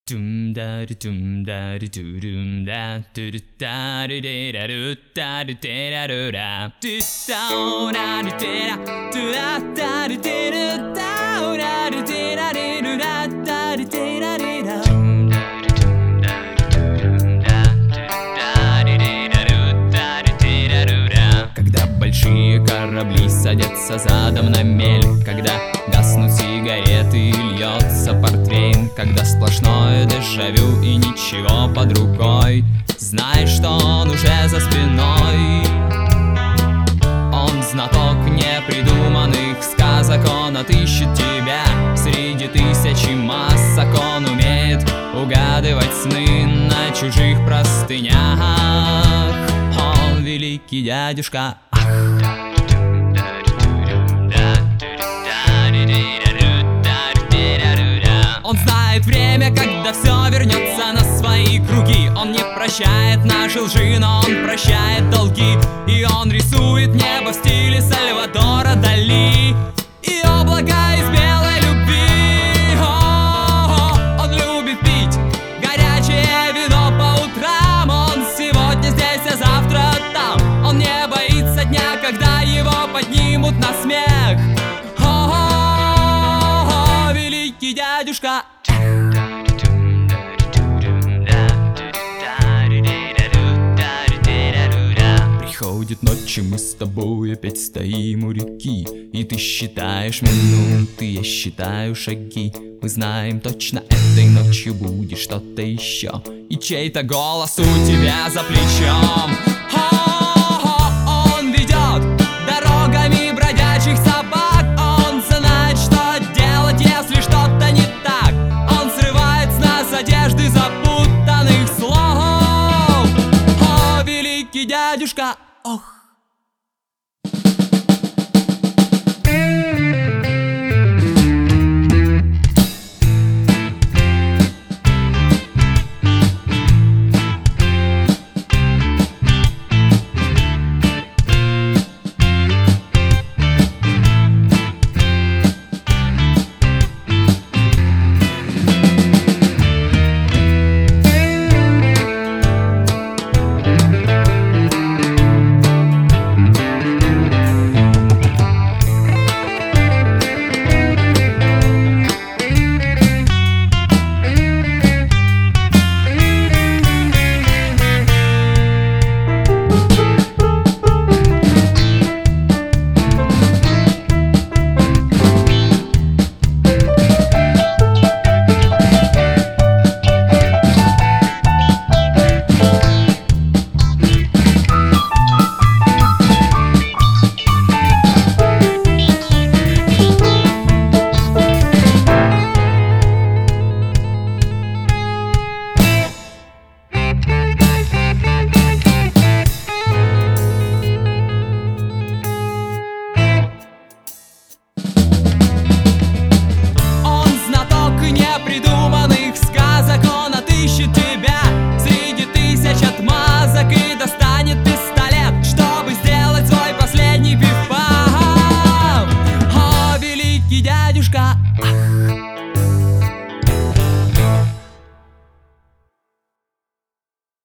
Дум дари дум дари дурум да дуру дару дерару дару дерару ра дурару дера дура дару деру дару дерару ра дару дерару ра. Когда большие корабли садятся задом на мель, когда гаснут сигареты и льется портвейн, когда сплошное дежавю и ничего под рукой, знай, что он уже за спиной. Он знаток непридуманных сказок, он отыщет тебя среди тысячи масок. Он умеет угадывать сны на чужих простынях. Он великий дядюшка. Он знает время, когда все вернется на свои круги. Он не прощает наши лжи, но он прощает долги. И он рисует небо в стиле Сальвадора Дали и облака из белой любви. Он любит пить горячее вино по утрам. Он сегодня здесь, а завтра там. Он не боится дня, когда его поднимут на смех. Великий дядюшка. Приходит ночь, и мы с тобой опять стоим у реки. И ты считаешь минуты, я считаю шаги. Мы знаем точно, этой ночью будет что-то еще. И чей-то голос у тебя за плечом. Он ведет дорогами бродячих собак. Он знает, что делать, если что-то не так. Он срывает с нас одежды запутанных слов. О, великий дядюшка. Ох.